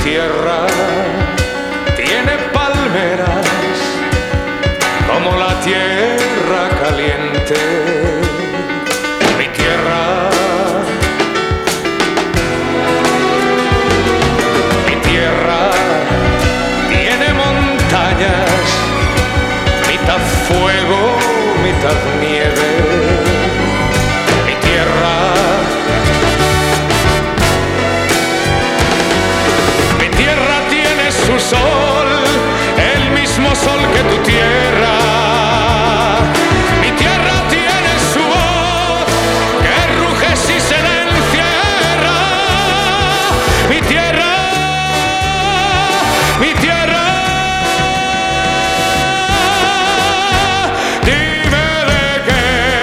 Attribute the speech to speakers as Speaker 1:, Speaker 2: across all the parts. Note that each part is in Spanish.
Speaker 1: tierra tiene palmeras como la tierra caliente. Mi tierra, mi tierra tiene montañas, mitad fuego, mitad nieve. Mi tierra, mi tierra tiene su sol, el mismo sol que tu tierra. Mi tierra tiene su voz que ruge si se la encierra. Mi tierra, mi tierra. Dime de qué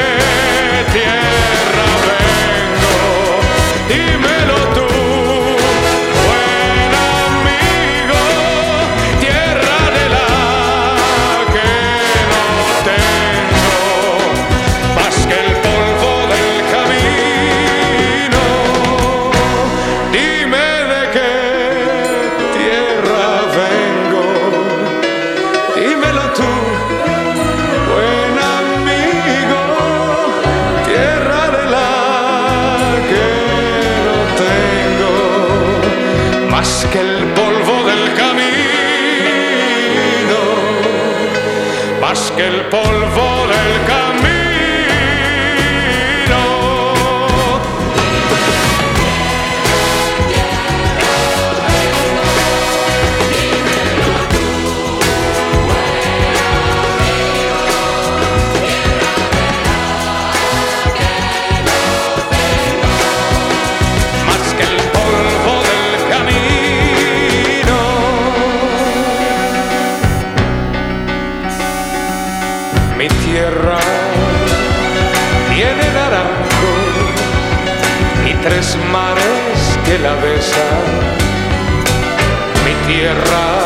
Speaker 1: tierra vengo, dímelo tú, buen amigo. Tierra de la que no tengo más que el polvo del camino. Dime de qué tierra vengo, dímelo tú, buen amigo. Tierra de la que no tengo más que el polvo del camino, más que el polvo del camino. Más que el polvo del camino. Mi tierra tiene naranjos y 3 mares que la besan. Mi tierra